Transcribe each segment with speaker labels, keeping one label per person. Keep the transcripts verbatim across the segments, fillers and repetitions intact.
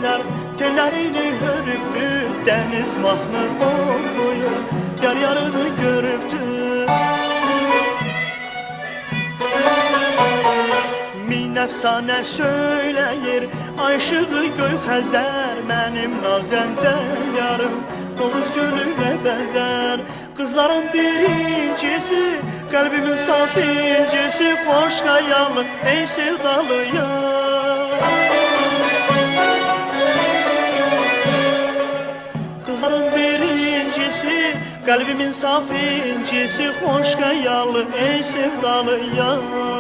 Speaker 1: çiçekler tellerini hörüktü, deniz mahnı okuyor, yar yarını görüptü. Min efsane söyleyir, aşığı göy xəzər, mənim nazəndə yarım Tovuz gölüne benzer. Kızların birincisi, kalbimin saf incisi, hoş kayalı ey sevdalı yar. Kızların birincisi, kalbimin saf incisi, hoş kayalı ey sevdalı yar.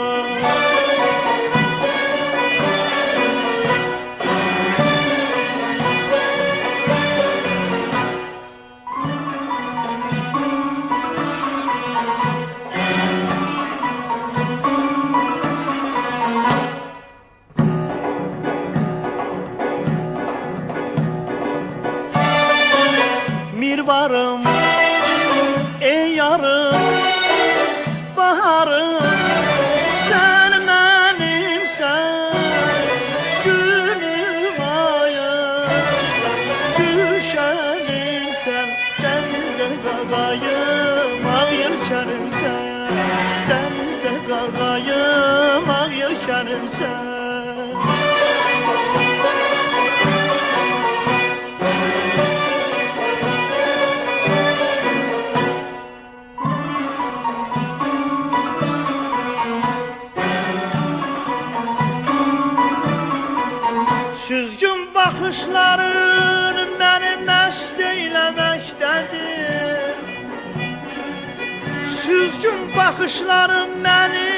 Speaker 1: Mirvarım, ey yarım, baharım, sen benimsen, günüm ayım, gülşenimsen, denizde gagayım, ağ yelkenimsen, denizde gagayım, ağ yelkenimsen. Süzgün bakışların beni mest eylemektedir. Süzgün bakışların beni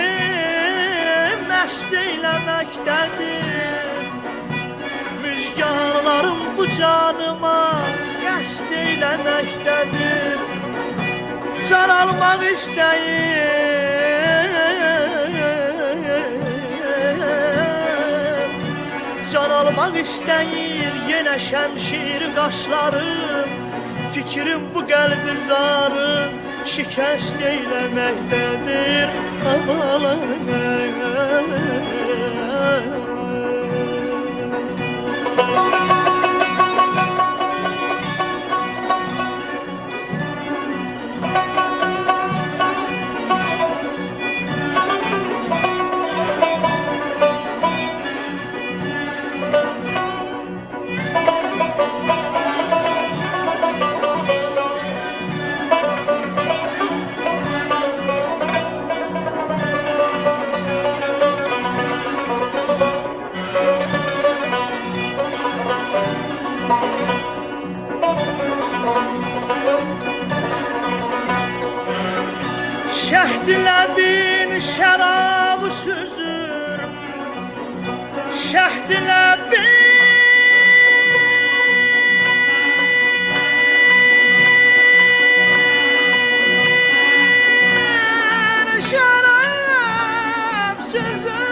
Speaker 1: mest eylemektedir. Müjganlarım bu canıma qəsd eylemektedir. Can almak istəyir, can almak istəyir yenə şəmşir qaşlarım. Fikrim bu qəlbi zarı şikəst eyləməkdədir. Şəhdilə bin şərabı süzür, şəhdilə bin şərab süzür.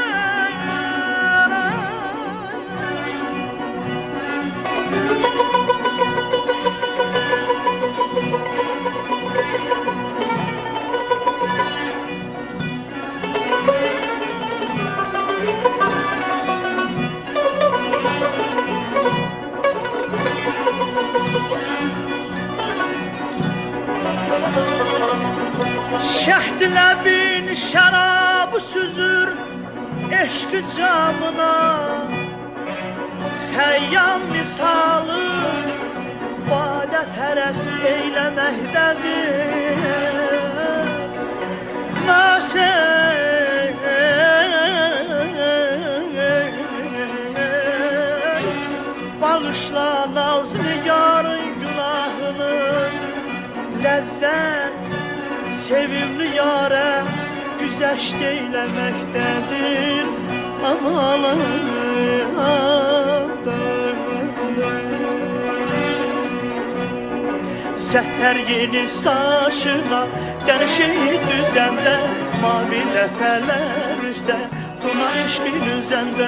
Speaker 1: Şəhdilə bin şərabı süzür eşq camına, həyyam misalı badə pərəst eyləməkdədir. Naşək bağışla nazlı yarın günahını, ləzzət sevimli yâre güzəşt eyləməkdədir. Səhər yeni saçına dənişi düzəndə, mavi ləpələr üzdə duman eşqin üzəndə.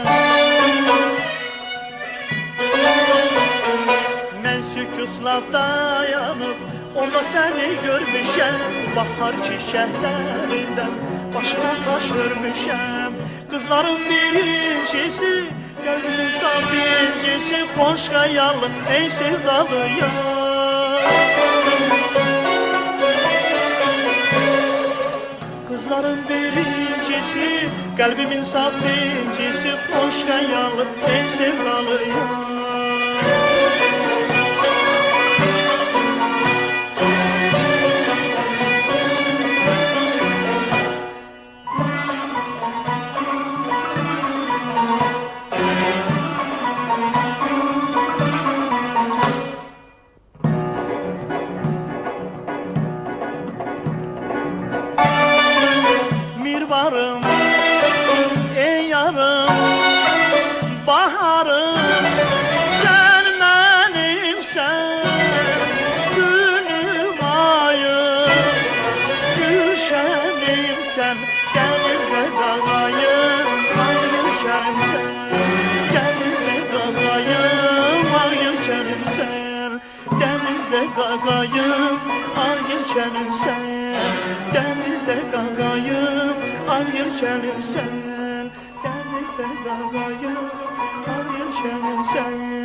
Speaker 1: Mən sükutla dayanıb onda səni görmüşəm, bahar çiçəklərindən başına taş örmüşəm. Kızların birincisi, qəlbimin saf incisi, birincisi hoş hayalım ey sevdalı yar. Kızların birincisi, kalbimin saf incisi, hoş hayalım ey sevdalı yar. Mirvarım, ey yarım, baharım, sen benimsen, günüm ayım, gülşenimsen, denizde dağayım, ay ülkerimsen, denizde dağayım, ay ülkerimsen, denizde gagayım, ay ülkerimsen, denizde gagayım, ay ülkerimsen, denizde gagayım, ay ülkerimsen.